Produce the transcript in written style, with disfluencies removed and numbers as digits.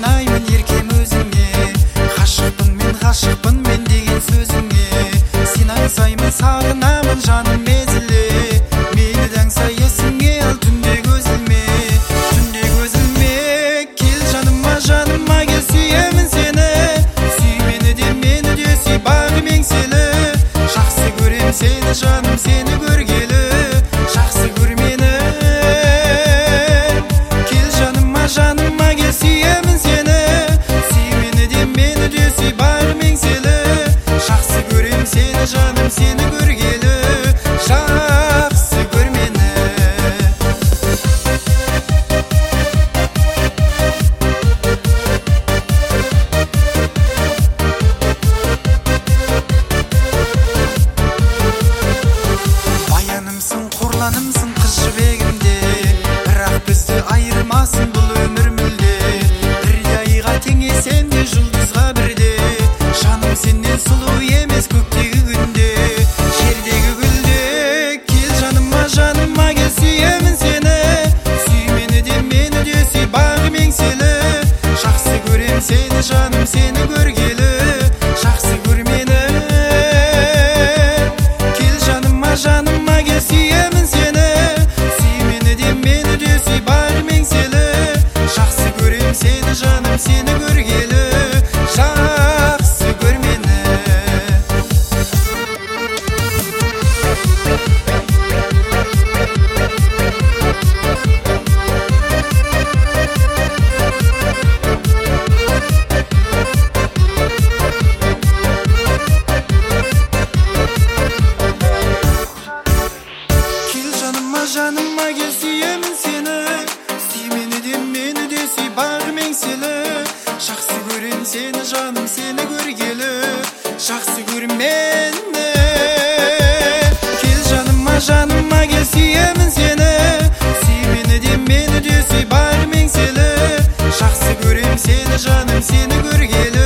сыйнаймын еркем өзіңе, ғашықпын мен деген сөзіңе. Сен аңсаймын, сағынамын жаным мезіле, мені даңса есіңе ал түнде көзілме, кел жаныма кел, сүйемін сені, сүй мені де сүй бағым еңселі. Жақсы көрем сені жаным, сені көргелі, жақсы көр мені. Кел жаныма кел, сүйемін сені, сүй мені де сүй бағым еңселі. Жақсы көрем сені жаным, сені көргелі, жақсы көр мені. Баянымсың, қорланымсың қыз жібегімде, бірақ бізді айырмасын бұл өмір мүлде. Бірде айға теңесем де жұлдызға бірде, жаным сенен сұлу емес көктегі күнде, жердегі гүлде. Кел жаныма кел, сүйемін сені, сүй мені де сүй бағым еңселі. Жақсы көрем сені жаным, сені көргелі, жақсы көр мені. Кел жаныма кел, сүйемін сені, сүй мені де сүй бағым еңселі. Жақсы көрем сені жаным, сені көргелі, жақсы көр мені. Кел жаныма кел, сүйемін сені, сүй мені де сүй бағым еңселі. Жақсы көрем сені жаным, сені көргелі, жақсы көр мені. Кел жаныма кел, сүйемін сені, сүй мені де сүй бағым еңселі. Жақсы көрем сені жаным, сені көргелі,